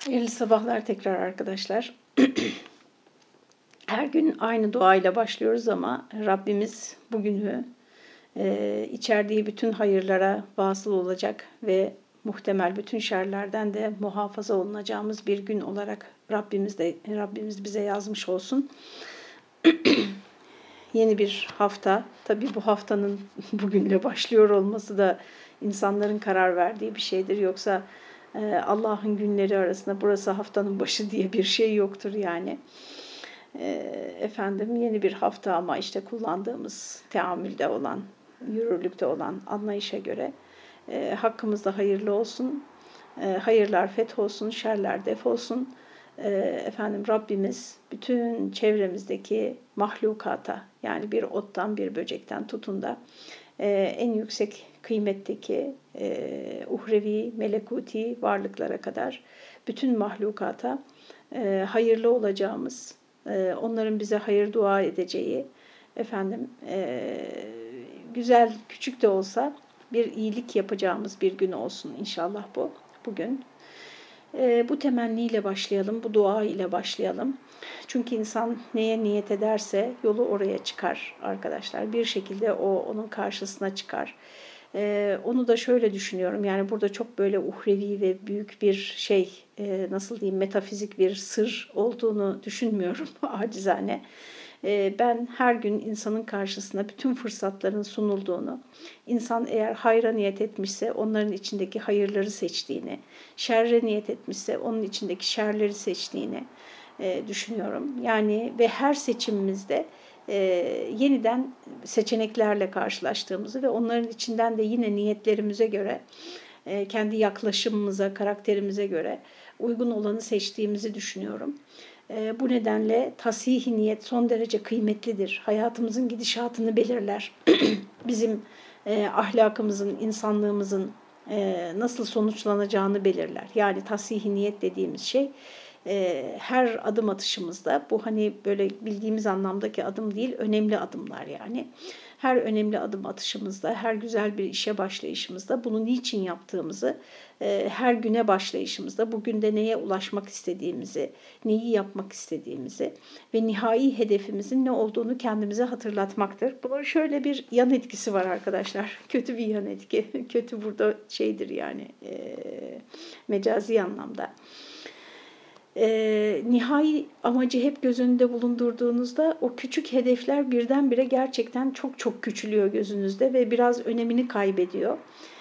Hayırlı sabahlar tekrar arkadaşlar. Her gün aynı duayla başlıyoruz ama Rabbimiz bugünü içerdiği bütün hayırlara vasıl olacak ve muhtemel bütün şerlerden de muhafaza olunacağımız bir gün olarak Rabbimiz bize yazmış olsun. Yeni bir hafta. Tabii bu haftanın bugünle başlıyor olması da insanların karar verdiği bir şeydir. Yoksa Allah'ın günleri arasında burası haftanın başı diye bir şey yoktur yani. Yeni bir hafta ama işte kullandığımız teamülde olan, yürürlükte olan anlayışa göre hakkımızda hayırlı olsun, hayırlar fetholsun, şerler defolsun. Rabbimiz bütün çevremizdeki mahlukata, yani bir ottan bir böcekten tutun da en yüksek kıymetteki uhrevi, melekuti varlıklara kadar bütün mahlukata hayırlı olacağımız, onların bize hayır dua edeceği, güzel, küçük de olsa bir iyilik yapacağımız bir gün olsun inşallah bugün. Bu temenniyle başlayalım, bu dua ile başlayalım. Çünkü insan neye niyet ederse yolu oraya çıkar arkadaşlar. Bir şekilde onun karşısına çıkar. Onu da şöyle düşünüyorum. Yani burada çok böyle uhrevi ve büyük bir metafizik bir sır olduğunu düşünmüyorum acizane. Ben her gün insanın karşısına bütün fırsatların sunulduğunu, insan eğer hayra niyet etmişse onların içindeki hayırları seçtiğini, şerre niyet etmişse onun içindeki şerleri seçtiğini düşünüyorum. Yani ve her seçimimizde yeniden seçeneklerle karşılaştığımızı ve onların içinden de yine niyetlerimize göre, kendi yaklaşımımıza, karakterimize göre uygun olanı seçtiğimizi düşünüyorum. Bu nedenle tasih-i niyet son derece kıymetlidir. Hayatımızın gidişatını belirler. Bizim ahlakımızın, insanlığımızın nasıl sonuçlanacağını belirler. Yani tasih-i niyet dediğimiz şey her adım atışımızda, bu hani böyle bildiğimiz anlamdaki adım değil, önemli adımlar yani. Her önemli adım atışımızda, her güzel bir işe başlayışımızda, bunu niçin yaptığımızı, her güne başlayışımızda, bugün de neye ulaşmak istediğimizi, neyi yapmak istediğimizi ve nihai hedefimizin ne olduğunu kendimize hatırlatmaktır. Bunun şöyle bir yan etkisi var arkadaşlar. Kötü bir yan etki. Kötü burada yani mecazi anlamda. Nihai amacı hep göz önünde bulundurduğunuzda o küçük hedefler birdenbire gerçekten çok çok küçülüyor gözünüzde ve biraz önemini kaybediyor.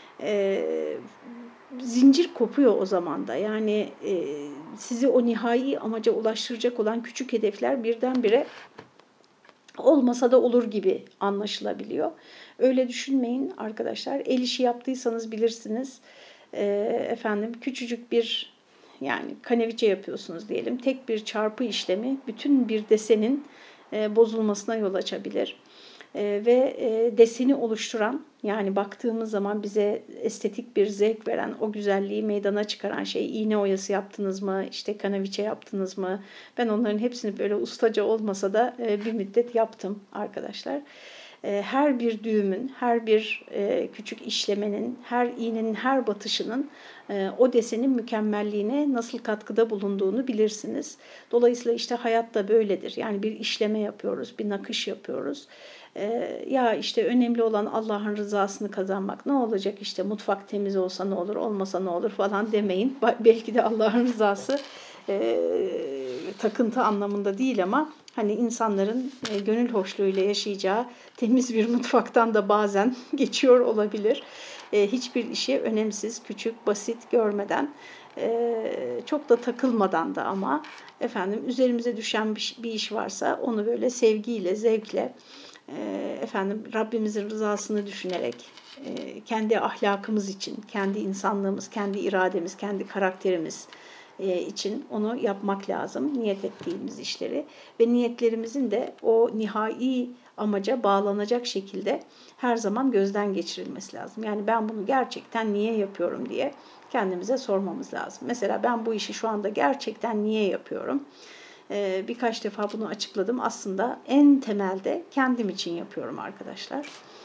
Zincir kopuyor o zaman da. Yani sizi o nihai amaca ulaştıracak olan küçük hedefler birdenbire olmasa da olur gibi anlaşılabiliyor. Öyle düşünmeyin arkadaşlar. El işi yaptıysanız bilirsiniz. Küçücük bir, yani kaneviçe yapıyorsunuz diyelim. Tek bir çarpı işlemi bütün bir desenin bozulmasına yol açabilir. Deseni oluşturan, yani baktığımız zaman bize estetik bir zevk veren, o güzelliği meydana çıkaran şey, iğne oyası yaptınız mı, işte kaneviçe yaptınız mı? Ben onların hepsini böyle ustaca olmasa da bir müddet yaptım arkadaşlar. Her bir düğümün, her bir küçük işlemenin, her iğnenin, her batışının o desenin mükemmelliğine nasıl katkıda bulunduğunu bilirsiniz. Dolayısıyla işte hayat da böyledir. Yani bir işleme yapıyoruz, bir nakış yapıyoruz. Ya işte önemli olan Allah'ın rızasını kazanmak. Ne olacak işte mutfak temiz olsa ne olur, olmasa ne olur falan demeyin. Belki de Allah'ın rızası takıntı anlamında değil ama hani insanların gönül hoşluğuyla yaşayacağı temiz bir mutfaktan da bazen geçiyor olabilir. Hiçbir işi önemsiz, küçük, basit görmeden, çok da takılmadan da ama üzerimize düşen bir iş varsa onu böyle sevgiyle, zevkle, Rabbimizin rızasını düşünerek, kendi ahlakımız için, kendi insanlığımız, kendi irademiz, kendi karakterimiz için onu yapmak lazım, niyet ettiğimiz işleri ve niyetlerimizin de o nihai amaca bağlanacak şekilde her zaman gözden geçirilmesi lazım. Yani ben bunu gerçekten niye yapıyorum diye kendimize sormamız lazım. Mesela ben bu işi şu anda gerçekten niye yapıyorum? Birkaç defa bunu açıkladım. Aslında en temelde kendim için yapıyorum arkadaşlar.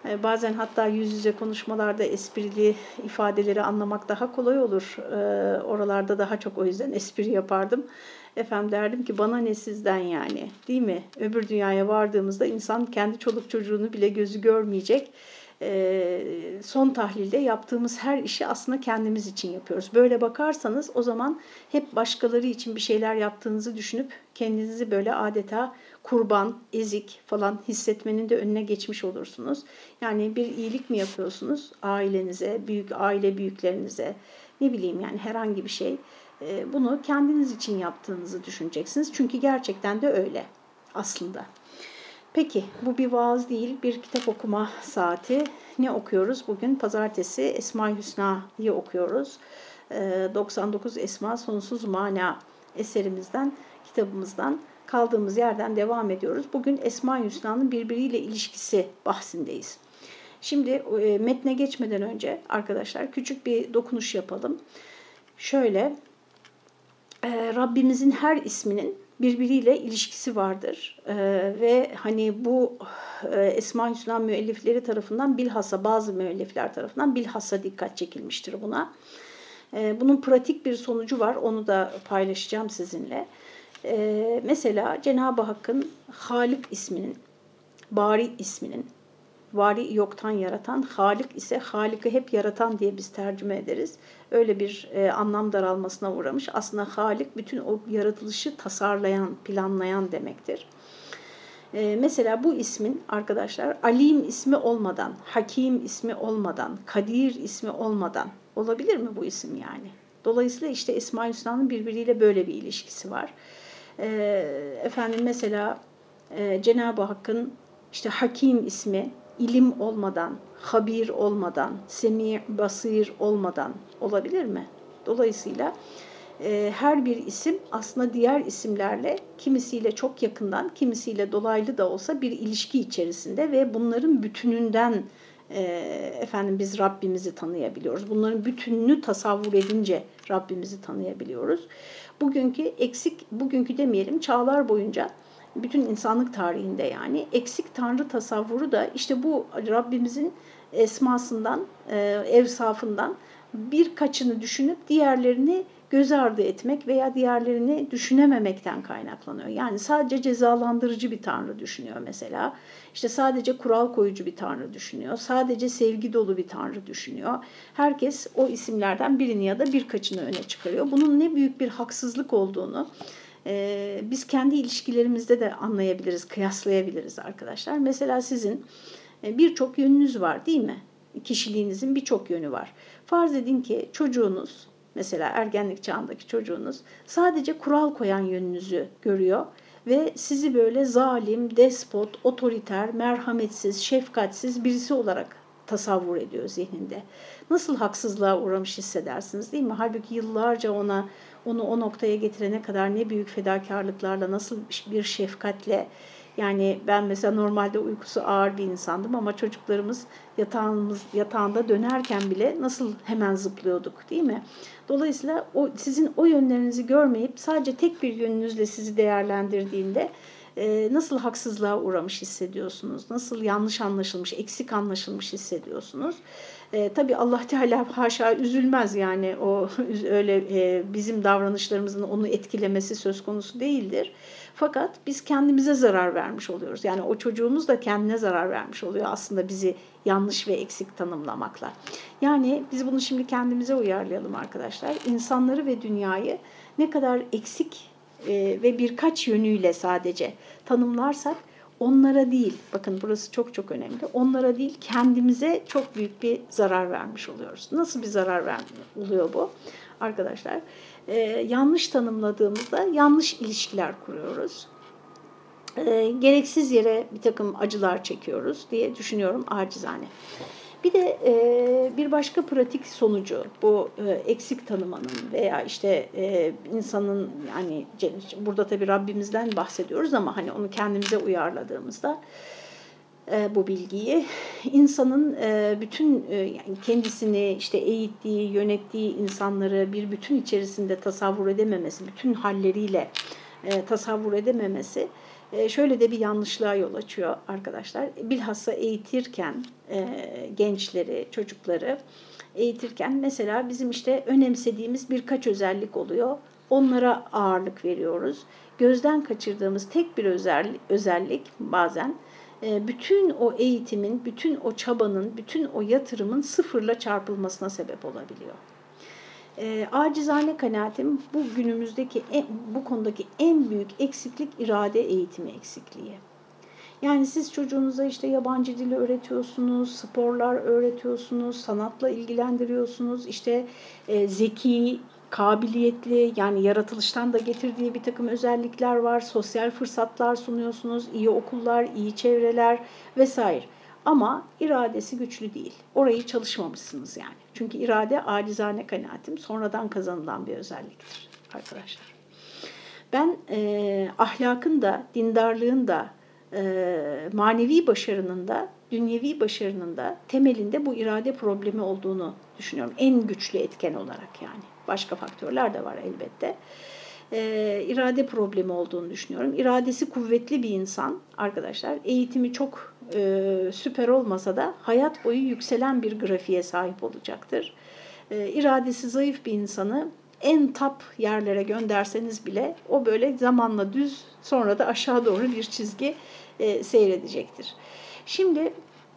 Bazen hatta yüz yüze konuşmalarda esprili ifadeleri anlamak daha kolay olur. Oralarda daha çok o yüzden espri yapardım. Efendim derdim ki bana ne sizden yani, değil mi? Öbür dünyaya vardığımızda insan kendi çoluk çocuğunu bile gözü görmeyecek. Son tahlilde yaptığımız her işi aslında kendimiz için yapıyoruz. Böyle bakarsanız o zaman hep başkaları için bir şeyler yaptığınızı düşünüp kendinizi böyle adeta kurban, ezik falan hissetmenin de önüne geçmiş olursunuz. Yani bir iyilik mi yapıyorsunuz ailenize, aile büyüklerinize, ne bileyim yani herhangi bir şey. Bunu kendiniz için yaptığınızı düşüneceksiniz. Çünkü gerçekten de öyle aslında. Peki bu bir vaaz değil, bir kitap okuma saati. Ne okuyoruz? Bugün pazartesi Esma-i Hüsna'yı okuyoruz. 99 Esma Sonsuz Mana eserimizden, kitabımızdan kaldığımız yerden devam ediyoruz. Bugün Esma-i Hüsna'nın birbiriyle ilişkisi bahsindeyiz. Şimdi metne geçmeden önce arkadaşlar küçük bir dokunuş yapalım. Şöyle, Rabbimizin her isminin birbiriyle ilişkisi vardır. Ve hani bu Esma-i Hüsna müellifleri tarafından bilhassa bazı müellifler tarafından bilhassa dikkat çekilmiştir buna. Bunun pratik bir sonucu var. Onu da paylaşacağım sizinle. Mesela Cenab-ı Hakk'ın Halik isminin, Bari isminin, Vari yoktan yaratan, Halik ise Halik'i hep yaratan diye biz tercüme ederiz. Öyle bir anlam daralmasına uğramış. Aslında Halik bütün o yaratılışı tasarlayan, planlayan demektir. Mesela bu ismin arkadaşlar Alim ismi olmadan, Hakim ismi olmadan, Kadir ismi olmadan olabilir mi bu isim yani? Dolayısıyla işte Esma-i Hüsna'nın birbiriyle böyle bir ilişkisi var. Efendim mesela Cenab-ı Hakk'ın işte Hakim ismi ilim olmadan, habir olmadan, semi, basir olmadan olabilir mi? Dolayısıyla her bir isim aslında diğer isimlerle kimisiyle çok yakından, kimisiyle dolaylı da olsa bir ilişki içerisinde ve bunların bütününden biz Rabbimizi tanıyabiliyoruz. Bunların bütününü tasavvur edince Rabbimizi tanıyabiliyoruz. Bugünkü demeyelim, çağlar boyunca bütün insanlık tarihinde yani eksik tanrı tasavvuru da işte bu Rabbimizin esmasından, evsafından birkaçını düşünüp diğerlerini göz ardı etmek veya diğerlerini düşünememekten kaynaklanıyor. Yani sadece cezalandırıcı bir tanrı düşünüyor mesela. İşte sadece kural koyucu bir tanrı düşünüyor. Sadece sevgi dolu bir tanrı düşünüyor. Herkes o isimlerden birini ya da birkaçını öne çıkarıyor. Bunun ne büyük bir haksızlık olduğunu biz kendi ilişkilerimizde de anlayabiliriz, kıyaslayabiliriz arkadaşlar. Mesela sizin birçok yönünüz var değil mi? Kişiliğinizin birçok yönü var. Farz edin ki çocuğunuz, mesela ergenlik çağındaki çocuğunuz sadece kural koyan yönünüzü görüyor ve sizi böyle zalim, despot, otoriter, merhametsiz, şefkatsiz birisi olarak tasavvur ediyor zihninde. Nasıl haksızlığa uğramış hissedersiniz değil mi? Halbuki yıllarca onu o noktaya getirene kadar ne büyük fedakarlıklarla, nasıl bir şefkatle, yani ben mesela normalde uykusu ağır bir insandım ama çocuklarımız yatağında dönerken bile nasıl hemen zıplıyorduk değil mi? Dolayısıyla sizin o yönlerinizi görmeyip sadece tek bir yönünüzle sizi değerlendirdiğinde nasıl haksızlığa uğramış hissediyorsunuz? Nasıl yanlış anlaşılmış, eksik anlaşılmış hissediyorsunuz? Tabii Allah Teala haşa üzülmez yani o öyle bizim davranışlarımızın onu etkilemesi söz konusu değildir. Fakat biz kendimize zarar vermiş oluyoruz. Yani o çocuğumuz da kendine zarar vermiş oluyor aslında bizi yanlış ve eksik tanımlamakla. Yani biz bunu şimdi kendimize uyarlayalım arkadaşlar. İnsanları ve dünyayı ne kadar eksik ve birkaç yönüyle sadece tanımlarsak onlara değil, bakın burası çok çok önemli, onlara değil kendimize çok büyük bir zarar vermiş oluyoruz. Nasıl bir zarar oluyor bu arkadaşlar? Yanlış tanımladığımızda yanlış ilişkiler kuruyoruz. Gereksiz yere bir takım acılar çekiyoruz diye düşünüyorum acizane. Bir de bir başka pratik sonucu bu eksik tanımanın veya işte insanın, yani burada tabii Rabbimizden bahsediyoruz ama hani onu kendimize uyarladığımızda bu bilgiyi insanın bütün yani kendisini işte eğittiği, yönettiği insanları bir bütün içerisinde tasavvur edememesi, bütün halleriyle tasavvur edememesi şöyle de bir yanlışlığa yol açıyor arkadaşlar. Bilhassa eğitirken gençleri, çocukları eğitirken mesela bizim işte önemsediğimiz birkaç özellik oluyor. Onlara ağırlık veriyoruz. Gözden kaçırdığımız tek bir özellik bazen bütün o eğitimin, bütün o çabanın, bütün o yatırımın sıfırla çarpılmasına sebep olabiliyor. Acizane kanaatim bu günümüzdeki bu konudaki en büyük eksiklik irade eğitimi eksikliği. Yani siz çocuğunuza işte yabancı dili öğretiyorsunuz, sporlar öğretiyorsunuz, sanatla ilgilendiriyorsunuz, işte zeki, kabiliyetli, yani yaratılıştan da getirdiği bir takım özellikler var, sosyal fırsatlar sunuyorsunuz, iyi okullar, iyi çevreler vesaire. Ama iradesi güçlü değil. Orayı çalışmamışsınız yani. Çünkü irade acizane kanaatim sonradan kazanılan bir özelliktir arkadaşlar. Ben ahlakın da, dindarlığın da, manevi başarının da, dünyevi başarının da temelinde bu irade problemi olduğunu düşünüyorum. En güçlü etken olarak yani. Başka faktörler de var elbette. İrade problemi olduğunu düşünüyorum. İradesi kuvvetli bir insan arkadaşlar, eğitimi çok süper olmasa da hayat boyu yükselen bir grafiğe sahip olacaktır. İradesi zayıf bir insanı en top yerlere gönderseniz bile o böyle zamanla düz, sonra da aşağı doğru bir çizgi seyredecektir. Şimdi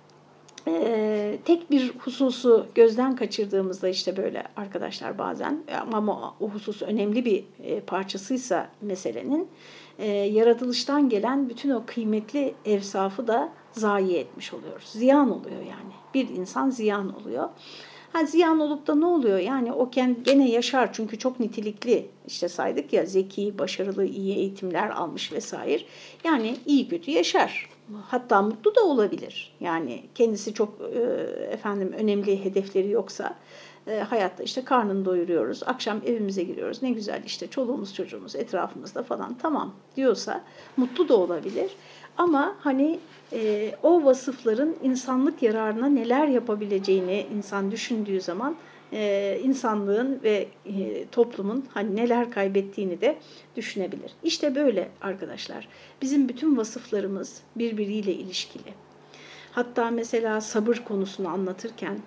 tek bir hususu gözden kaçırdığımızda işte böyle arkadaşlar bazen, ama o husus önemli bir parçasıysa meselenin, yaratılıştan gelen bütün o kıymetli evsafı da zayi etmiş oluyoruz. Ziyan oluyor yani. Bir insan ziyan oluyor. Ziyan olup da ne oluyor? Yani o gene yaşar çünkü çok nitelikli, işte saydık ya, zeki, başarılı, iyi eğitimler almış vesaire. Yani iyi kötü yaşar. Hatta mutlu da olabilir. Yani kendisi çok önemli hedefleri yoksa hayatta işte karnını doyuruyoruz, akşam evimize giriyoruz, ne güzel işte çoluğumuz çocuğumuz etrafımızda falan, tamam diyorsa mutlu da olabilir. Ama hani o vasıfların insanlık yararına neler yapabileceğini insan düşündüğü zaman insanlığın ve toplumun hani neler kaybettiğini de düşünebilir. İşte böyle arkadaşlar. Bizim bütün vasıflarımız birbiriyle ilişkili. Hatta mesela sabır konusunu anlatırken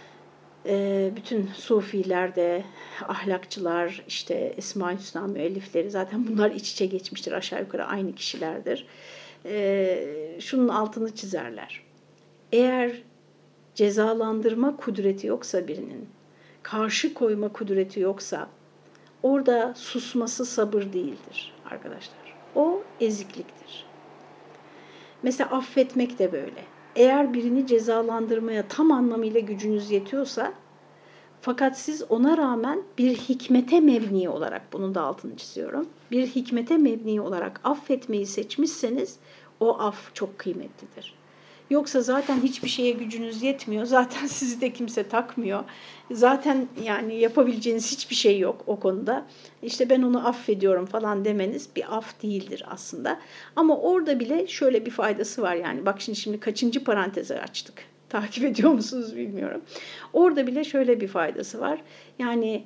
bütün sufilerde, ahlakçılar, işte Esma-i Hüsna müellifleri zaten bunlar iç içe geçmiştir. Aşağı yukarı aynı kişilerdir. Şunun altını çizerler. Eğer cezalandırma kudreti yoksa birinin, karşı koyma kudreti yoksa, orada susması sabır değildir arkadaşlar. O ezikliktir. Mesela affetmek de böyle. Eğer birini cezalandırmaya tam anlamıyla gücünüz yetiyorsa, fakat siz ona rağmen bir hikmete mebni olarak, bunun da altını çiziyorum, bir hikmete mebni olarak affetmeyi seçmişseniz, o af çok kıymetlidir. Yoksa zaten hiçbir şeye gücünüz yetmiyor. Zaten sizi de kimse takmıyor. Zaten yani yapabileceğiniz hiçbir şey yok o konuda. İşte ben onu affediyorum falan demeniz bir af değildir aslında. Ama orada bile şöyle bir faydası var yani. Bak şimdi kaçıncı parantezi açtık. Takip ediyor musunuz bilmiyorum. Orada bile şöyle bir faydası var. Yani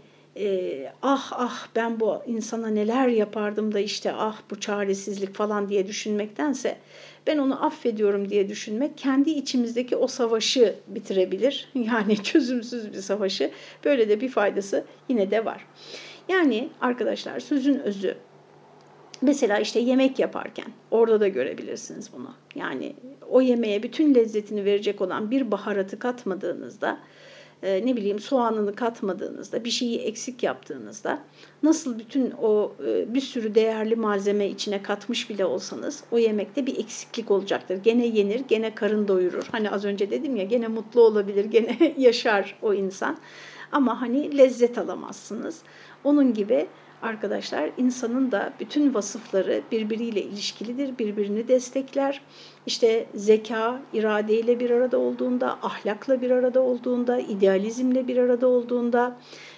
ben bu insana neler yapardım da işte bu çaresizlik falan diye düşünmektense, ben onu affediyorum diye düşünmek kendi içimizdeki o savaşı bitirebilir. Yani çözümsüz bir savaşı. Böyle de bir faydası yine de var. Yani arkadaşlar, sözün özü, mesela işte yemek yaparken orada da görebilirsiniz bunu. Yani o yemeğe bütün lezzetini verecek olan bir baharatı katmadığınızda, soğanını katmadığınızda, bir şeyi eksik yaptığınızda, nasıl bütün o bir sürü değerli malzeme içine katmış bile olsanız, o yemekte bir eksiklik olacaktır. Gene yenir, gene karın doyurur. Hani az önce dedim ya, gene mutlu olabilir, gene yaşar o insan. Ama hani lezzet alamazsınız. Onun gibi arkadaşlar, insanın da bütün vasıfları birbiriyle ilişkilidir, birbirini destekler. İşte zeka, iradeyle bir arada olduğunda, ahlakla bir arada olduğunda, idealizmle bir arada olduğunda,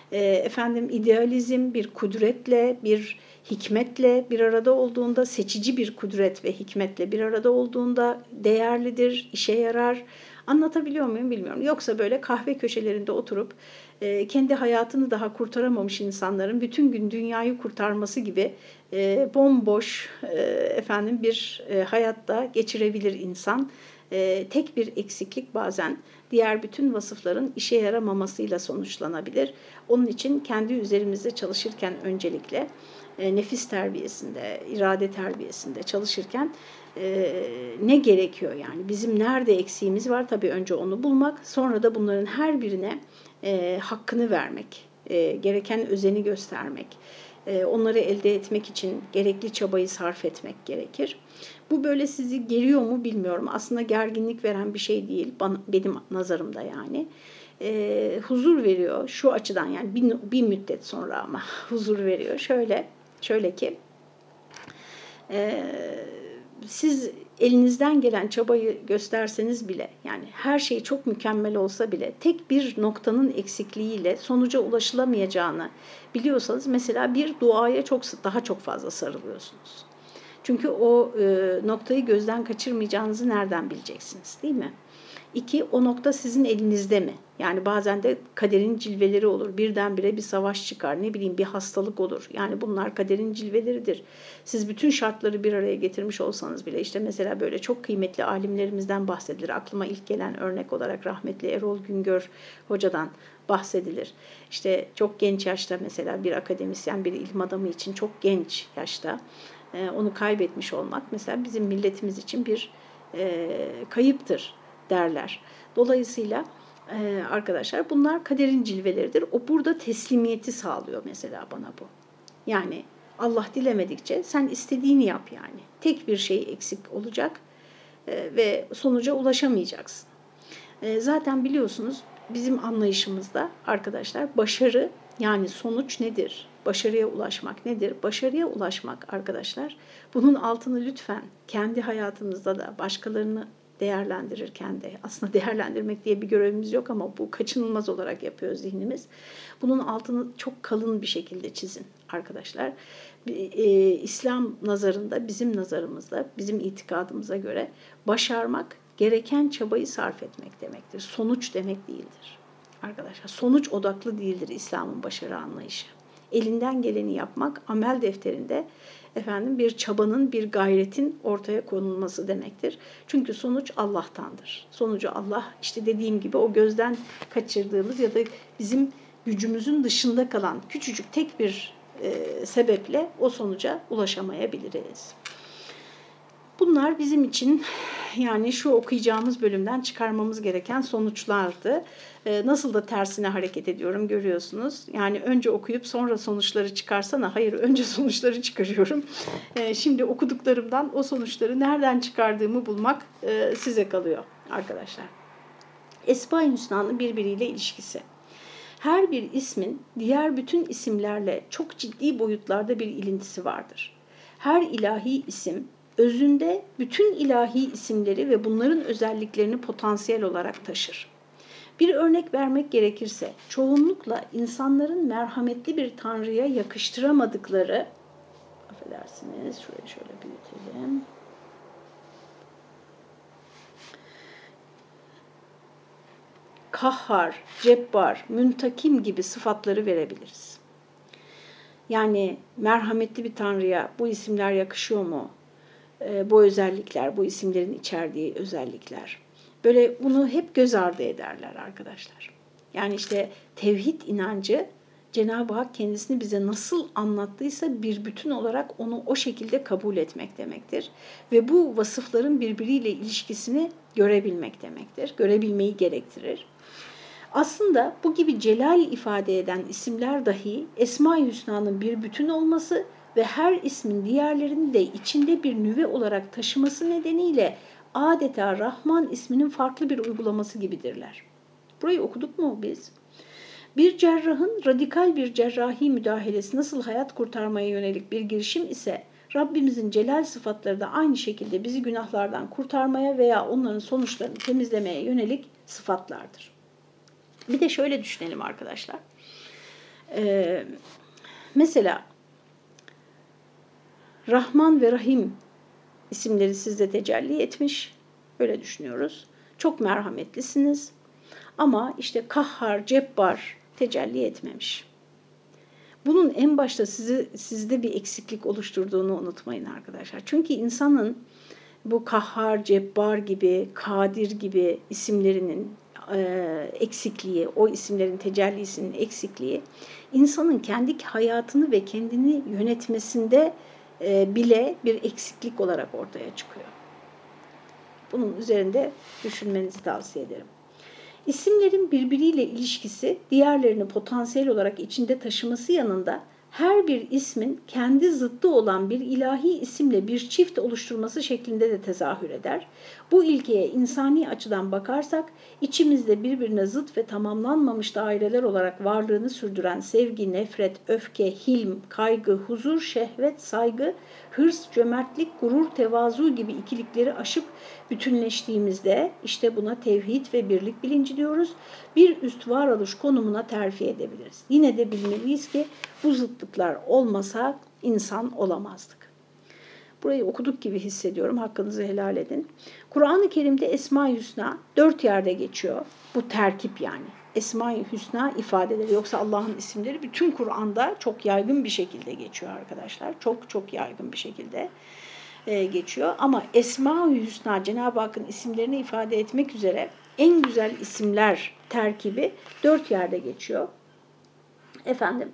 idealizm bir kudretle, bir hikmetle bir arada olduğunda, seçici bir kudret ve hikmetle bir arada olduğunda değerlidir, işe yarar. Anlatabiliyor muyum bilmiyorum. Yoksa böyle kahve köşelerinde oturup kendi hayatını daha kurtaramamış insanların bütün gün dünyayı kurtarması gibi bomboş bir hayatta geçirebilir insan. Tek bir eksiklik bazen diğer bütün vasıfların işe yaramamasıyla sonuçlanabilir. Onun için kendi üzerimizde çalışırken öncelikle nefis terbiyesinde, irade terbiyesinde çalışırken ne gerekiyor yani? Bizim nerede eksiğimiz var? Tabii önce onu bulmak, sonra da bunların her birine hakkını vermek, gereken özeni göstermek, onları elde etmek için gerekli çabayı sarf etmek gerekir. Bu böyle sizi geriyor mu bilmiyorum. Aslında gerginlik veren bir şey değil benim nazarımda yani. Huzur veriyor şu açıdan yani bir müddet sonra ama huzur veriyor. Şöyle ki siz elinizden gelen çabayı gösterseniz bile yani her şey çok mükemmel olsa bile tek bir noktanın eksikliğiyle sonuca ulaşılamayacağını biliyorsanız mesela bir duaya daha çok fazla sarılıyorsunuz. Çünkü o noktayı gözden kaçırmayacağınızı nereden bileceksiniz, değil mi? 2, o nokta sizin elinizde mi? Yani bazen de kaderin cilveleri olur. Birdenbire bir savaş çıkar, ne bileyim bir hastalık olur. Yani bunlar kaderin cilveleridir. Siz bütün şartları bir araya getirmiş olsanız bile işte mesela böyle çok kıymetli alimlerimizden bahsedilir. Aklıma ilk gelen örnek olarak rahmetli Erol Güngör hocadan bahsedilir. İşte çok genç yaşta mesela bir akademisyen, bir ilim adamı için çok genç yaşta onu kaybetmiş olmak mesela bizim milletimiz için bir kayıptır derler. Dolayısıyla arkadaşlar bunlar kaderin cilveleridir. O burada teslimiyeti sağlıyor mesela bana bu. Yani Allah dilemedikçe sen istediğini yap yani. Tek bir şey eksik olacak ve sonuca ulaşamayacaksın. Zaten biliyorsunuz bizim anlayışımızda arkadaşlar başarı yani sonuç nedir? Başarıya ulaşmak nedir? Başarıya ulaşmak arkadaşlar bunun altını lütfen kendi hayatımızda da başkalarını değerlendirirken de aslında değerlendirmek diye bir görevimiz yok ama bu kaçınılmaz olarak yapıyor zihnimiz. Bunun altını çok kalın bir şekilde çizin arkadaşlar. İslam nazarında, bizim nazarımızda, bizim itikadımıza göre başarmak gereken çabayı sarf etmek demektir. Sonuç demek değildir. Arkadaşlar sonuç odaklı değildir İslam'ın başarı anlayışı. Elinden geleni yapmak amel defterinde bir çabanın, bir gayretin ortaya konulması demektir. Çünkü sonuç Allah'tandır. Sonucu Allah işte dediğim gibi o gözden kaçırdığımız ya da bizim gücümüzün dışında kalan küçücük tek bir sebeple o sonuca ulaşamayabiliriz. Bunlar bizim için yani şu okuyacağımız bölümden çıkarmamız gereken sonuçlardı. Nasıl da tersine hareket ediyorum görüyorsunuz. Yani önce okuyup sonra sonuçları çıkarsana. Hayır, önce sonuçları çıkarıyorum. Şimdi okuduklarımdan o sonuçları nereden çıkardığımı bulmak size kalıyor arkadaşlar. Esma-i Hüsna'nın birbiriyle ilişkisi. Her bir ismin diğer bütün isimlerle çok ciddi boyutlarda bir ilintisi vardır. Her ilahi isim özünde bütün ilahi isimleri ve bunların özelliklerini potansiyel olarak taşır. Bir örnek vermek gerekirse, çoğunlukla insanların merhametli bir tanrıya yakıştıramadıkları, affedersiniz, şurayı şöyle büyütelim. Kahhar, cebbar, müntakim gibi sıfatları verebiliriz. Yani merhametli bir tanrıya bu isimler yakışıyor mu? Bu özellikler, bu isimlerin içerdiği özellikler. Böyle bunu hep göz ardı ederler arkadaşlar. Yani işte tevhid inancı Cenab-ı Hak kendisini bize nasıl anlattıysa bir bütün olarak onu o şekilde kabul etmek demektir. Ve bu vasıfların birbiriyle ilişkisini görebilmek demektir. Görebilmeyi gerektirir. Aslında bu gibi celal ifade eden isimler dahi Esma-i Hüsna'nın bir bütün olması ve her ismin diğerlerini de içinde bir nüve olarak taşıması nedeniyle adeta Rahman isminin farklı bir uygulaması gibidirler. Burayı okuduk mu biz? Bir cerrahın radikal bir cerrahi müdahalesi nasıl hayat kurtarmaya yönelik bir girişim ise Rabbimizin celal sıfatları da aynı şekilde bizi günahlardan kurtarmaya veya onların sonuçlarını temizlemeye yönelik sıfatlardır. Bir de şöyle düşünelim arkadaşlar. Mesela Rahman ve Rahim isimleri sizde tecelli etmiş. Böyle düşünüyoruz. Çok merhametlisiniz. Ama işte Kahhar, Cebbar tecelli etmemiş. Bunun en başta sizde bir eksiklik oluşturduğunu unutmayın arkadaşlar. Çünkü insanın bu Kahhar, Cebbar gibi, Kadir gibi isimlerinin eksikliği, o isimlerin tecellisinin eksikliği, insanın kendi hayatını ve kendini yönetmesinde bile bir eksiklik olarak ortaya çıkıyor. Bunun üzerinde düşünmenizi tavsiye ederim. İsimlerin birbiriyle ilişkisi, diğerlerini potansiyel olarak içinde taşıması yanında her bir ismin kendi zıttı olan bir ilahi isimle bir çift oluşturması şeklinde de tezahür eder. Bu ilkeye insani açıdan bakarsak, içimizde birbirine zıt ve tamamlanmamış daireler olarak varlığını sürdüren sevgi, nefret, öfke, hilm, kaygı, huzur, şehvet, saygı, hırs, cömertlik, gurur, tevazu gibi ikilikleri aşıp bütünleştiğimizde işte buna tevhid ve birlik bilinci diyoruz. Bir üst varoluş konumuna terfi edebiliriz. Yine de bilmeliyiz ki bu zıtlıklar olmasa insan olamazdık. Burayı okuduk gibi hissediyorum. Hakkınızı helal edin. Kur'an-ı Kerim'de Esma-i Hüsna 4 yerde geçiyor. Bu terkip yani. Esma-i Hüsna ifadeleri, yoksa Allah'ın isimleri bütün Kur'an'da çok yaygın bir şekilde geçiyor arkadaşlar. Çok çok yaygın bir şekilde geçiyor. Ama Esma-i Hüsna, Cenab-ı Hakk'ın isimlerini ifade etmek üzere en güzel isimler terkibi 4 yerde geçiyor. Efendim,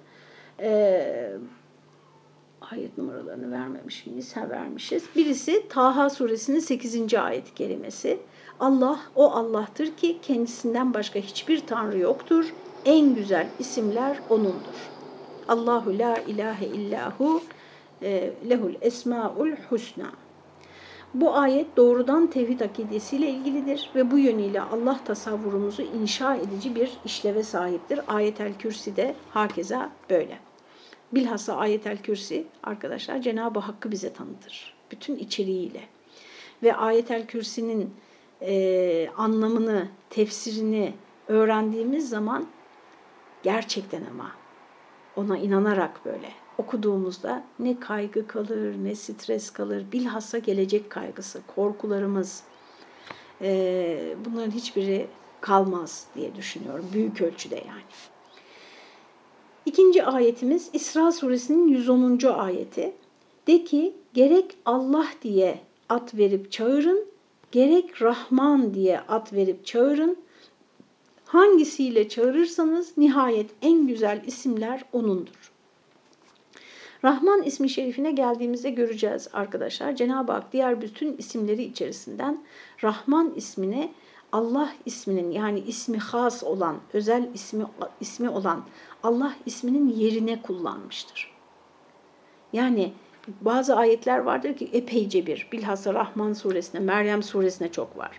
ayet numaralarını vermemiş miyiz? Vermişiz. Birisi Taha suresinin 8. ayet kelimesi. Allah o Allah'tır ki kendisinden başka hiçbir tanrı yoktur. En güzel isimler O'nundur. Allahu la ilahe illahu lehul esmaul husna. Bu ayet doğrudan tevhid akidesiyle ilgilidir ve bu yönüyle Allah tasavvurumuzu inşa edici bir işleve sahiptir. Ayet-el Kürsi de hakeza böyle. Bilhassa Ayet-el Kürsi arkadaşlar Cenab-ı Hakk'ı bize tanıtır. Bütün içeriğiyle. Ve Ayet-el Kürsi'nin anlamını, tefsirini öğrendiğimiz zaman gerçekten ama ona inanarak böyle okuduğumuzda ne kaygı kalır, ne stres kalır, bilhassa gelecek kaygısı, korkularımız, bunların hiçbiri kalmaz diye düşünüyorum. Büyük ölçüde yani. İkinci ayetimiz İsra suresinin 110. ayeti. De ki gerek Allah diye ad verip çağırın, gerek Rahman diye ad verip çağırın. Hangisiyle çağırırsanız nihayet en güzel isimler O'nundur. Rahman ismi şerifine geldiğimizde göreceğiz arkadaşlar. Cenab-ı Hak diğer bütün isimleri içerisinden Rahman ismini Allah isminin yani ismi has olan, özel ismi olan Allah isminin yerine kullanmıştır. Yani bazı ayetler vardır ki epeyce bir, bilhassa Rahman suresine, Meryem suresine çok var.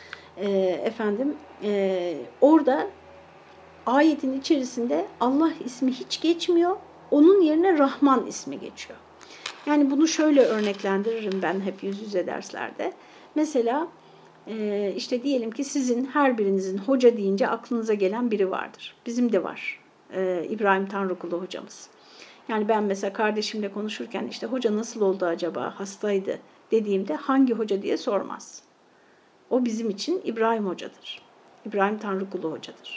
Orada ayetin içerisinde Allah ismi hiç geçmiyor, onun yerine Rahman ismi geçiyor. Yani bunu şöyle örneklendiririm ben hep yüz yüze derslerde. Mesela işte diyelim ki sizin her birinizin hoca deyince aklınıza gelen biri vardır. Bizim de var. İbrahim Tanrıkulu hocamız. Yani ben mesela kardeşimle konuşurken işte hoca nasıl oldu acaba, hastaydı dediğimde hangi hoca diye sormaz. O bizim için İbrahim hocadır. İbrahim Tanrıkulu hocadır.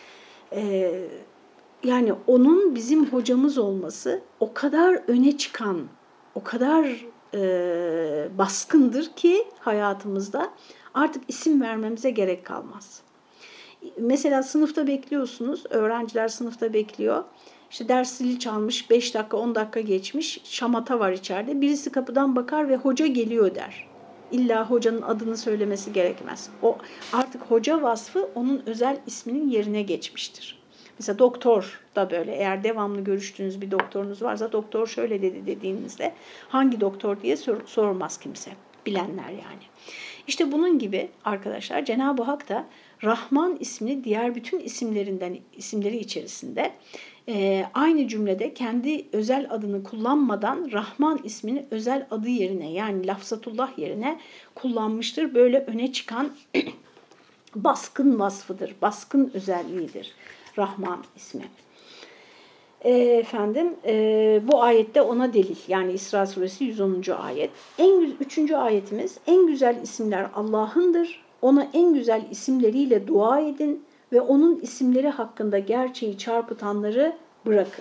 Yani onun bizim hocamız olması o kadar öne çıkan, o kadar baskındır ki hayatımızda artık isim vermemize gerek kalmaz. Mesela sınıfta bekliyorsunuz, öğrenciler sınıfta bekliyor. İşte ders zili çalmış, 5 dakika 10 dakika geçmiş, şamata var içeride. Birisi kapıdan bakar ve hoca geliyor der. İlla hocanın adını söylemesi gerekmez. O artık hoca vasfı onun özel isminin yerine geçmiştir. Mesela doktor da böyle, eğer devamlı görüştüğünüz bir doktorunuz varsa doktor şöyle dedi dediğinizde hangi doktor diye sormaz kimse. Bilenler yani. İşte bunun gibi arkadaşlar Cenab-ı Hak da Rahman ismini diğer bütün isimleri içerisinde aynı cümlede kendi özel adını kullanmadan Rahman ismini özel adı yerine yani lafzatullah yerine kullanmıştır. Böyle öne çıkan baskın vasfıdır, baskın özelliğidir Rahman ismi. Bu ayette ona delil. Yani İsra suresi 110. ayet. 3. ayetimiz en güzel isimler Allah'ındır. Ona en güzel isimleriyle dua edin. ve onun isimleri hakkında gerçeği çarpıtanları bırakın.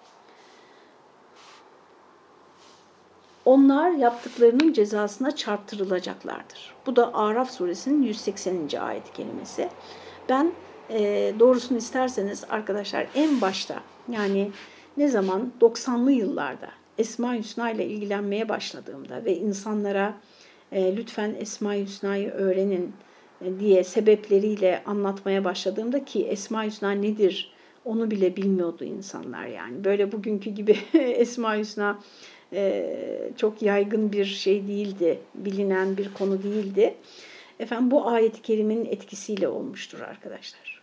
Onlar yaptıklarının cezasına çarptırılacaklardır. Bu da Araf suresinin 180. ayet kelimesi. Ben doğrusunu isterseniz arkadaşlar en başta, yani ne zaman 90'lı yıllarda Esma-i Hüsna ile ilgilenmeye başladığımda ve insanlara lütfen Esma-i Hüsna'yı öğrenin diye sebepleriyle anlatmaya başladığımda, ki Esma-i Hüsna nedir onu bile bilmiyordu insanlar yani. Böyle bugünkü gibi Esma-i Hüsna çok yaygın bir şey değildi, bilinen bir konu değildi. Efendim bu ayet-i kerimenin etkisiyle olmuştur arkadaşlar.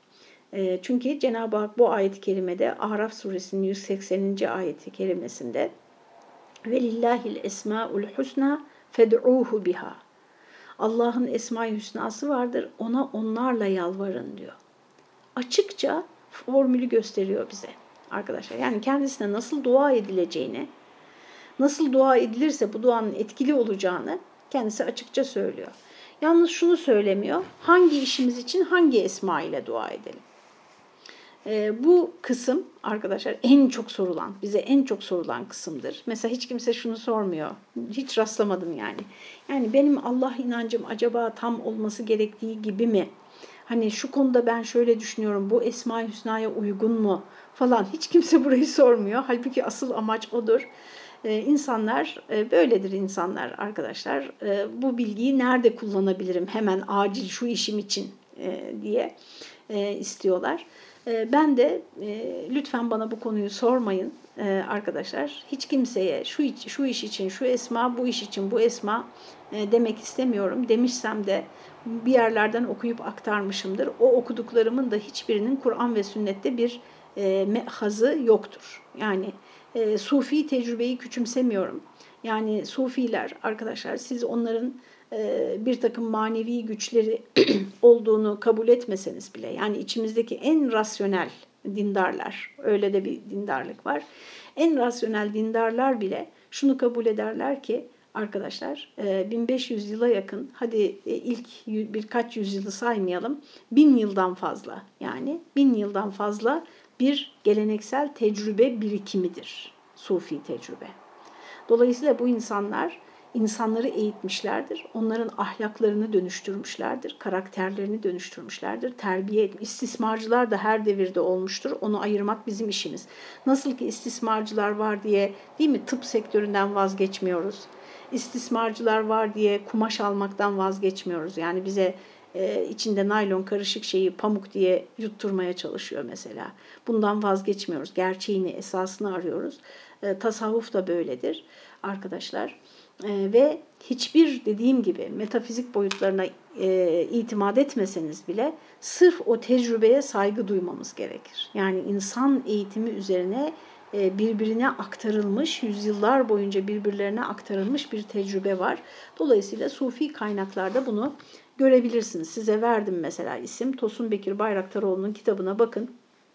Çünkü Cenab-ı Hak bu ayet-i kerimede Araf suresinin 180. ayet-i kerimesinde velillahil esmaul husna fed'uhu biha. Allah'ın esma-i hüsnası vardır, ona onlarla yalvarın diyor. Açıkça formülü gösteriyor bize arkadaşlar. Yani kendisine nasıl dua edileceğini, nasıl dua edilirse bu duanın etkili olacağını kendisi açıkça söylüyor. Yalnız şunu söylemiyor, hangi işimiz için hangi esma ile dua edelim? Bu kısım arkadaşlar en çok sorulan, bize en çok sorulan kısımdır. Mesela hiç kimse şunu sormuyor, hiç rastlamadım yani. Yani benim Allah inancım acaba tam olması gerektiği gibi mi? Hani şu konuda ben şöyle düşünüyorum, bu Esma-i Hüsna'ya uygun mu falan, hiç kimse burayı sormuyor. Halbuki asıl amaç odur. İnsanlar böyledir insanlar arkadaşlar. Bu bilgiyi nerede kullanabilirim hemen acil şu işim için diye istiyorlar. Ben de lütfen bana bu konuyu sormayın arkadaşlar. Hiç kimseye şu iş için şu esma, bu iş için bu esma demek istemiyorum. Demişsem de bir yerlerden okuyup aktarmışımdır. O okuduklarımın da hiçbirinin Kur'an ve sünnette bir mehazı yoktur. Yani sufi tecrübeyi küçümsemiyorum. Yani sufiler arkadaşlar, siz onların bir takım manevi güçleri olduğunu kabul etmeseniz bile, yani içimizdeki en rasyonel dindarlar, öyle de bir dindarlık var. En rasyonel dindarlar bile şunu kabul ederler ki arkadaşlar 1500 yıla yakın, hadi ilk birkaç yüzyılı saymayalım, 1000 yıldan fazla, yani 1000 yıldan fazla bir geleneksel tecrübe birikimidir sufi tecrübe. Dolayısıyla bu insanları eğitmişlerdir, onların ahlaklarını dönüştürmüşlerdir, karakterlerini dönüştürmüşlerdir, terbiye etmiş. İstismarcılar da her devirde olmuştur, onu ayırmak bizim işimiz. Nasıl ki istismarcılar var diye, değil mi, tıp sektöründen vazgeçmiyoruz. İstismarcılar var diye kumaş almaktan vazgeçmiyoruz. Yani bize içinde naylon karışık şeyi pamuk diye yutturmaya çalışıyor mesela. Bundan vazgeçmiyoruz. Gerçeğini, esasını arıyoruz. Tasavvuf da böyledir arkadaşlar. Ve hiçbir, dediğim gibi, metafizik boyutlarına itimat etmeseniz bile sırf o tecrübeye saygı duymamız gerekir. Yani insan eğitimi üzerine birbirine aktarılmış, yüzyıllar boyunca birbirlerine aktarılmış bir tecrübe var. Dolayısıyla sufi kaynaklarda bunu görebilirsiniz. Size verdim mesela isim. Tosun Bekir Bayraktaroğlu'nun kitabına bakın.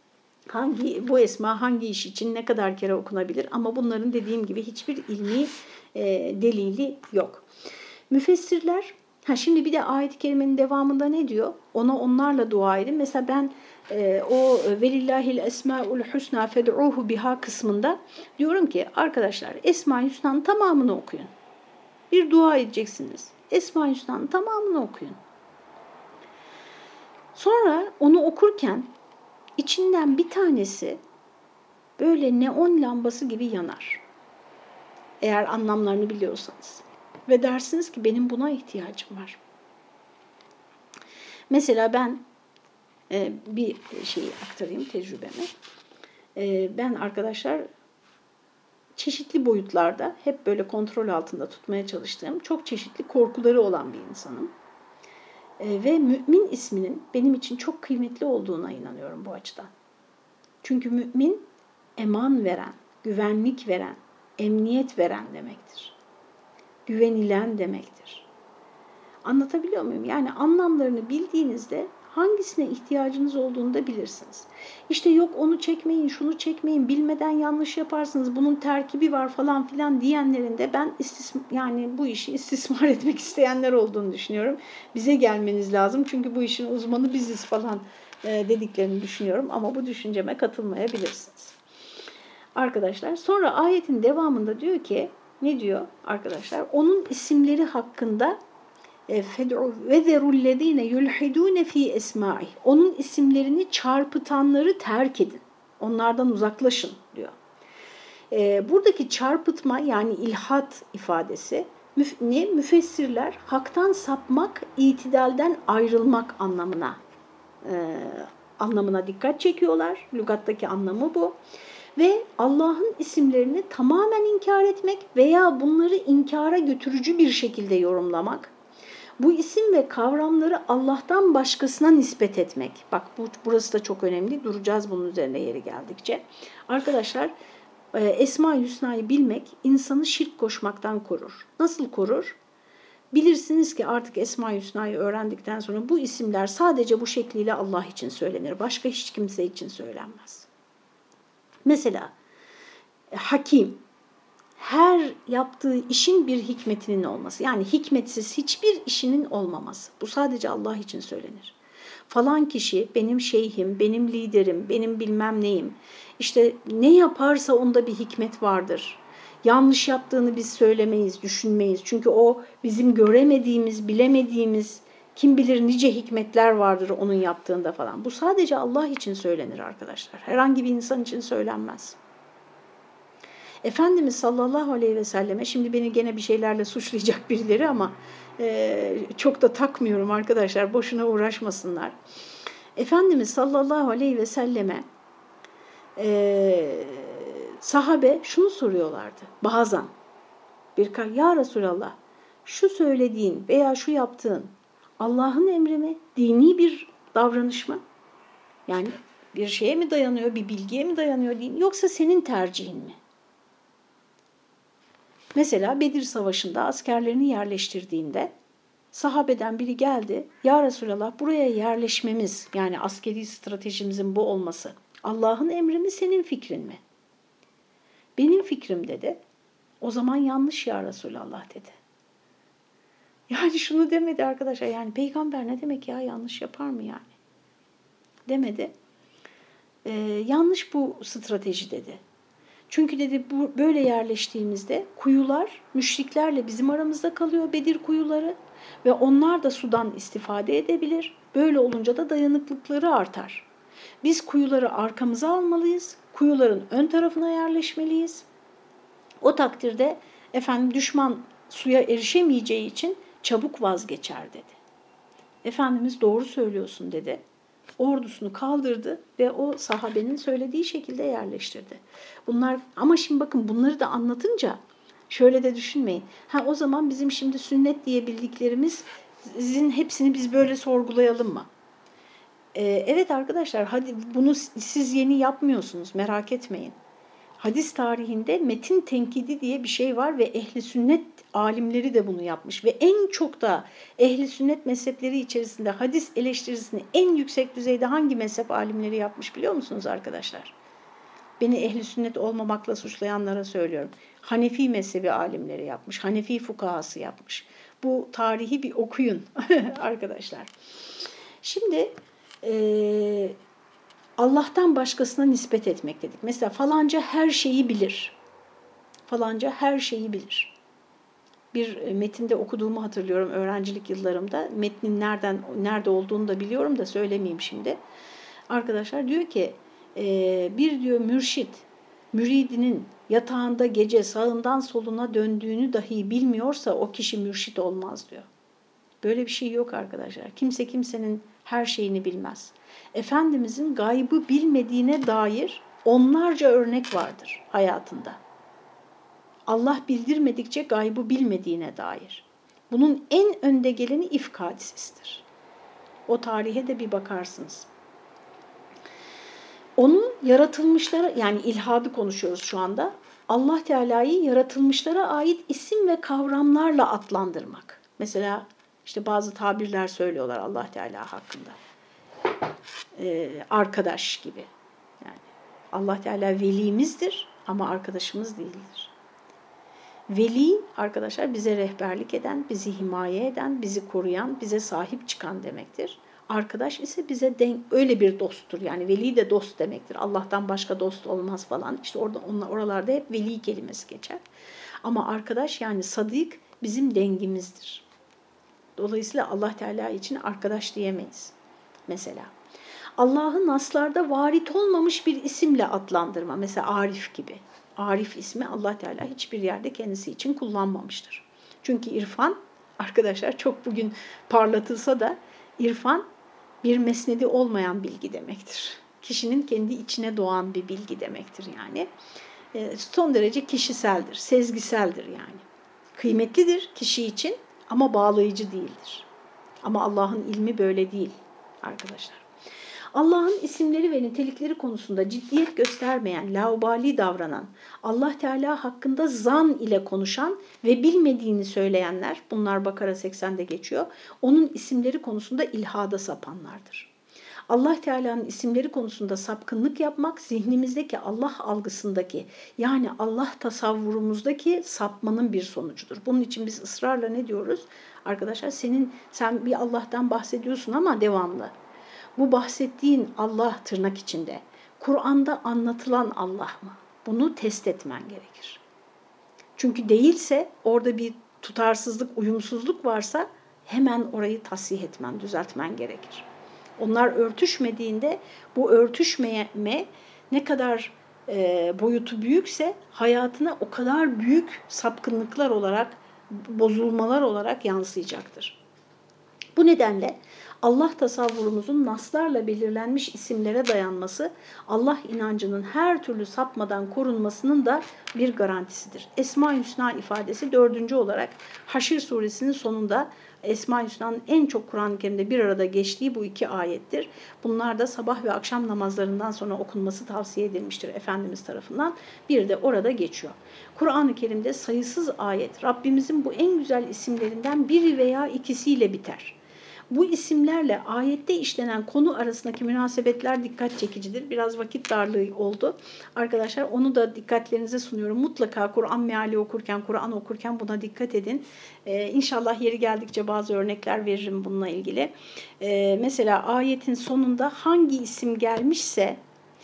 Bu esma hangi iş için ne kadar kere okunabilir, ama bunların dediğim gibi hiçbir ilmi delili yok. Müfessirler, şimdi bir de ayet-i kerimenin devamında ne diyor? Onlarla dua edin. Mesela ben o velillahil esmaul husna fed'uhu biha kısmında diyorum ki arkadaşlar, Esma-i Hüsna'nın tamamını okuyun. Bir dua edeceksiniz. Esma-i Hüsna'nın tamamını okuyun. Sonra onu okurken İçinden bir tanesi böyle neon lambası gibi yanar. Eğer anlamlarını biliyorsanız. Ve dersiniz ki benim buna ihtiyacım var. Mesela ben bir şeyi aktarayım, tecrübemi. Ben arkadaşlar çeşitli boyutlarda hep böyle kontrol altında tutmaya çalıştığım, çok çeşitli korkuları olan bir insanım. Ve mümin isminin benim için çok kıymetli olduğuna inanıyorum bu açıdan. Çünkü mümin eman veren, güvenlik veren, emniyet veren demektir. Güvenilen demektir. Anlatabiliyor muyum? Yani anlamlarını bildiğinizde Hangisine ihtiyacınız olduğunu da bilirsiniz. İşte yok onu çekmeyin, şunu çekmeyin, bilmeden yanlış yaparsınız, bunun terkibi var falan filan diyenlerin de ben yani bu işi istismar etmek isteyenler olduğunu düşünüyorum. Bize gelmeniz lazım çünkü bu işin uzmanı biziz falan dediklerini düşünüyorum ama bu düşünceme katılmayabilirsiniz. Arkadaşlar sonra ayetin devamında diyor ki, ne diyor arkadaşlar? Onun isimleri hakkında وَذَرُوا الَّذ۪ينَ يُلْحِدُونَ ف۪ي esmai. Onun isimlerini çarpıtanları terk edin. Onlardan uzaklaşın diyor. Buradaki çarpıtma yani ilhat ifadesi müfessirler haktan sapmak, itidalden ayrılmak anlamına dikkat çekiyorlar. Lügattaki anlamı bu. Ve Allah'ın isimlerini tamamen inkar etmek veya bunları inkara götürücü bir şekilde yorumlamak. Bu isim ve kavramları Allah'tan başkasına nispet etmek. Bak burası da çok önemli. Duracağız bunun üzerine yeri geldikçe. Arkadaşlar Esma-i Hüsna'yı bilmek insanı şirk koşmaktan korur. Nasıl korur? Bilirsiniz ki artık Esma-i Hüsna'yı öğrendikten sonra bu isimler sadece bu şekliyle Allah için söylenir. Başka hiç kimse için söylenmez. Mesela Hakim, her yaptığı işin bir hikmetinin olması. Yani hikmetsiz hiçbir işinin olmaması. Bu sadece Allah için söylenir. Falan kişi benim şeyhim, benim liderim, benim bilmem neyim. İşte ne yaparsa onda bir hikmet vardır. Yanlış yaptığını biz söylemeyiz, düşünmeyiz. Çünkü o bizim göremediğimiz, bilemediğimiz, kim bilir nice hikmetler vardır onun yaptığında falan. Bu sadece Allah için söylenir arkadaşlar. Herhangi bir insan için söylenmez. Efendimiz sallallahu aleyhi ve selleme, şimdi beni gene bir şeylerle suçlayacak birileri ama çok da takmıyorum arkadaşlar, boşuna uğraşmasınlar. Efendimiz sallallahu aleyhi ve selleme sahabe şunu soruyorlardı bazen. Ya Resulallah, şu söylediğin veya şu yaptığın Allah'ın emri mi, dini bir davranış mı? Yani bir şeye mi dayanıyor, bir bilgiye mi dayanıyor din, yoksa senin tercihin mi? Mesela Bedir Savaşı'nda askerlerini yerleştirdiğinde sahabeden biri geldi. Ya Resulallah, buraya yerleşmemiz, yani askeri stratejimizin bu olması Allah'ın emri mi, senin fikrin mi? Benim fikrim dedi. O zaman yanlış ya Resulallah dedi. Yani şunu demedi arkadaşlar, yani peygamber ne demek ya, yanlış yapar mı yani? Demedi. Yanlış bu strateji dedi. Çünkü dedi böyle yerleştiğimizde kuyular müşriklerle bizim aramızda kalıyor, Bedir kuyuları, ve onlar da sudan istifade edebilir. Böyle olunca da dayanıklılıkları artar. Biz kuyuları arkamıza almalıyız, kuyuların ön tarafına yerleşmeliyiz. O takdirde düşman suya erişemeyeceği için çabuk vazgeçer dedi. Efendimiz doğru söylüyorsun dedi. Ordusunu kaldırdı ve o sahabenin söylediği şekilde yerleştirdi. Ama şimdi bakın, bunları da anlatınca şöyle de düşünmeyin. O zaman bizim şimdi sünnet diye bildiklerimizin hepsini biz böyle sorgulayalım mı? Evet arkadaşlar, hadi bunu siz yeni yapmıyorsunuz, merak etmeyin. Hadis tarihinde metin tenkidi diye bir şey var ve ehli sünnet alimleri de bunu yapmış ve en çok da ehli sünnet mezhepleri içerisinde hadis eleştirisini en yüksek düzeyde hangi mezhep alimleri yapmış biliyor musunuz arkadaşlar? Beni ehli sünnet olmamakla suçlayanlara söylüyorum. Hanefi mezhebi alimleri yapmış, Hanefi fukahası yapmış. Bu tarihi bir okuyun arkadaşlar. Şimdi Allah'tan başkasına nispet etmek dedik. Mesela falanca her şeyi bilir. Falanca her şeyi bilir. Bir metinde okuduğumu hatırlıyorum öğrencilik yıllarımda. Metnin nerede olduğunu da biliyorum da söylemeyeyim şimdi. Arkadaşlar diyor ki, bir diyor mürşit, müridinin yatağında gece sağından soluna döndüğünü dahi bilmiyorsa o kişi mürşit olmaz diyor. Böyle bir şey yok arkadaşlar. Kimse kimsenin her şeyini bilmez. Efendimizin gaybı bilmediğine dair onlarca örnek vardır hayatında. Allah bildirmedikçe gaybı bilmediğine dair. Bunun en önde geleni ifk hadisesidir. O tarihe de bir bakarsınız. Onu yaratılmışlara, yani ilhadı konuşuyoruz şu anda, Allah Teala'yı yaratılmışlara ait isim ve kavramlarla adlandırmak. Mesela işte bazı tabirler söylüyorlar Allah Teala hakkında. arkadaş gibi. Yani Allah Teala velimizdir ama arkadaşımız değildir. Veli arkadaşlar bize rehberlik eden, bizi himaye eden, bizi koruyan, bize sahip çıkan demektir. Arkadaş ise bize öyle bir dosttur. Yani veli de dost demektir. Allah'tan başka dost olmaz falan. İşte oralarda hep veli kelimesi geçer. Ama arkadaş yani sadık bizim dengimizdir. Dolayısıyla Allah Teala için arkadaş diyemeyiz. Mesela Allah'ı naslarda varit olmamış bir isimle adlandırma. Mesela Arif gibi. Arif ismi Allah Teala hiçbir yerde kendisi için kullanmamıştır. Çünkü irfan arkadaşlar çok bugün parlatılsa da irfan bir mesnedi olmayan bilgi demektir. Kişinin kendi içine doğan bir bilgi demektir yani. Son derece kişiseldir, sezgiseldir yani. Kıymetlidir kişi için ama bağlayıcı değildir. Ama Allah'ın ilmi böyle değil arkadaşlar. Allah'ın isimleri ve nitelikleri konusunda ciddiyet göstermeyen, laubali davranan, Allah Teala hakkında zan ile konuşan ve bilmediğini söyleyenler, bunlar Bakara 80'de geçiyor, onun isimleri konusunda ilhada sapanlardır. Allah Teala'nın isimleri konusunda sapkınlık yapmak, zihnimizdeki Allah algısındaki, yani Allah tasavvurumuzdaki sapmanın bir sonucudur. Bunun için biz ısrarla ne diyoruz? Arkadaşlar sen bir Allah'tan bahsediyorsun ama devamlı. Bu bahsettiğin Allah tırnak içinde, Kur'an'da anlatılan Allah mı? Bunu test etmen gerekir. Çünkü değilse orada bir tutarsızlık, uyumsuzluk varsa hemen orayı tasih etmen, düzeltmen gerekir. Onlar örtüşmediğinde bu örtüşmeye ne kadar boyutu büyükse hayatına o kadar büyük sapkınlıklar olarak, bozulmalar olarak yansıyacaktır. Bu nedenle Allah tasavvurumuzun naslarla belirlenmiş isimlere dayanması, Allah inancının her türlü sapmadan korunmasının da bir garantisidir. Esma-i Hüsna ifadesi 4. olarak Haşr suresinin sonunda Esma-i Hüsna'nın en çok Kur'an-ı Kerim'de bir arada geçtiği bu 2 ayettir. Bunlar da sabah ve akşam namazlarından sonra okunması tavsiye edilmiştir Efendimiz tarafından. Bir de orada geçiyor. Kur'an-ı Kerim'de sayısız ayet Rabbimizin bu en güzel isimlerinden biri veya ikisiyle biter. Bu isimlerle ayette işlenen konu arasındaki münasebetler dikkat çekicidir. Biraz vakit darlığı oldu. Arkadaşlar onu da dikkatlerinize sunuyorum. Mutlaka Kur'an meali okurken, Kur'an okurken buna dikkat edin. İnşallah yeri geldikçe bazı örnekler veririm bununla ilgili. Mesela ayetin sonunda hangi isim gelmişse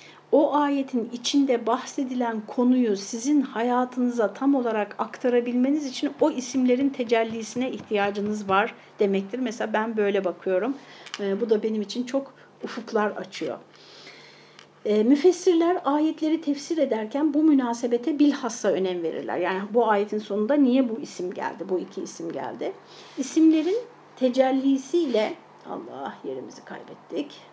o ayetin içinde bahsedilen konuyu sizin hayatınıza tam olarak aktarabilmeniz için o isimlerin tecellisine ihtiyacınız var demektir. Mesela ben böyle bakıyorum. Bu da benim için çok ufuklar açıyor. Müfessirler ayetleri tefsir ederken bu münasebete bilhassa önem verirler. Yani bu ayetin sonunda niye bu isim geldi, bu 2 isim geldi? İsimlerin tecellisiyle, Allah yerimizi kaybettik.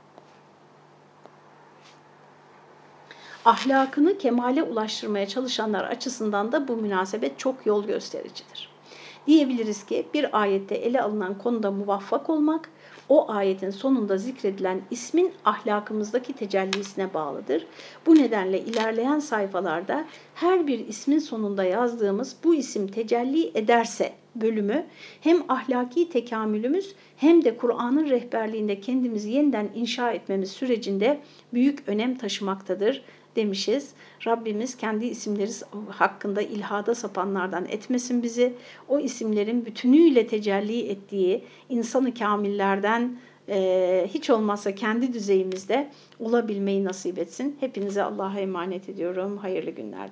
Ahlakını kemale ulaştırmaya çalışanlar açısından da bu münasebet çok yol göstericidir. Diyebiliriz ki bir ayette ele alınan konuda muvaffak olmak, o ayetin sonunda zikredilen ismin ahlakımızdaki tecellisine bağlıdır. Bu nedenle ilerleyen sayfalarda her bir ismin sonunda yazdığımız bu isim tecelli ederse bölümü hem ahlaki tekamülümüz hem de Kur'an'ın rehberliğinde kendimizi yeniden inşa etmemiz sürecinde büyük önem taşımaktadır demişiz. Rabbimiz kendi isimleri hakkında ilhada sapanlardan etmesin bizi. O isimlerin bütünüyle tecelli ettiği insanı kamillerden hiç olmazsa kendi düzeyimizde olabilmeyi nasip etsin. Hepinize Allah'a emanet ediyorum. Hayırlı günler.